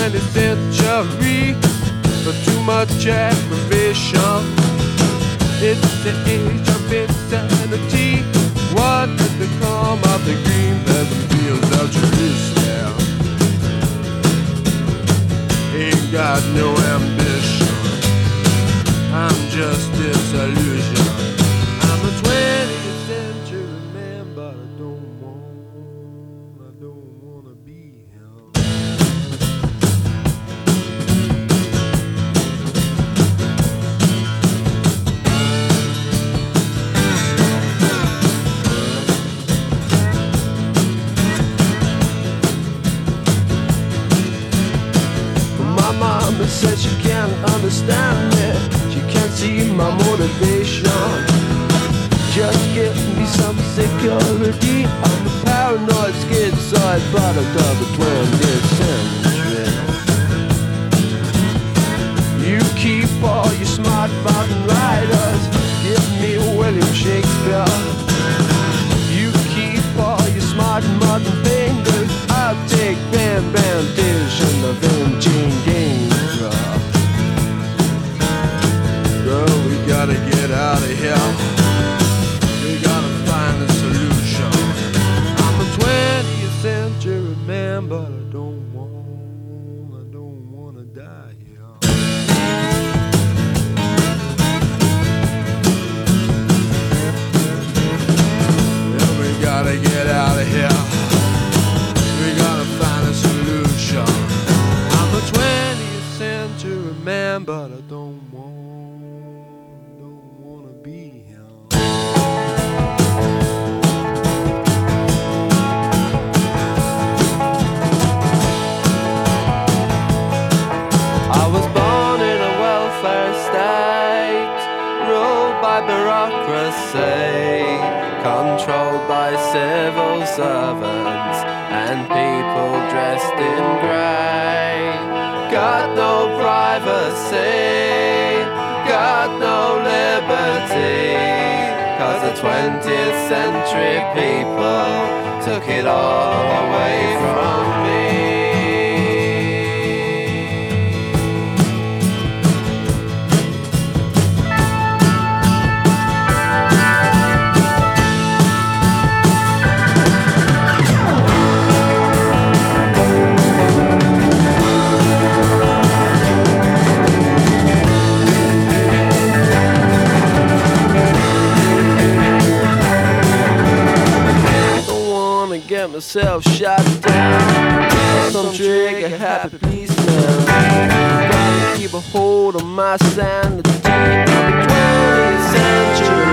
20th century, but too much aggravation. It's the age of insanity. What did become of the green pleasant fields of Jerusalem? Ain't got no ambition, I'm just disillusion. I'm a 20th century man, but I don't wanna be him. My mama said she can't understand me, she can't see my motivation. Just give me some security. I'm a paranoid schizoid product of the 20th century. You keep all your smart mountain riders, give me William Shakespeare. You keep all your smart modern fingers, I'll take Bam Bam Dish and the Vinci Games. Girl, we gotta get out of here. We gotta find a solution. I'm a 20th century man, but I don't wanna die here. Yeah, we gotta get out of here. We gotta find a solution. I'm a 20th century man, but I don't wanna be him. I was born in a welfare state, ruled by bureaucracy, controlled by civil servants and people dressed in grey. Got no privacy, got no liberty, 'cause the 20th century people took it all away from me. Get myself shot down, some trigger happy policeman. Gotta keep a hold on my sanity. I'm a 20th century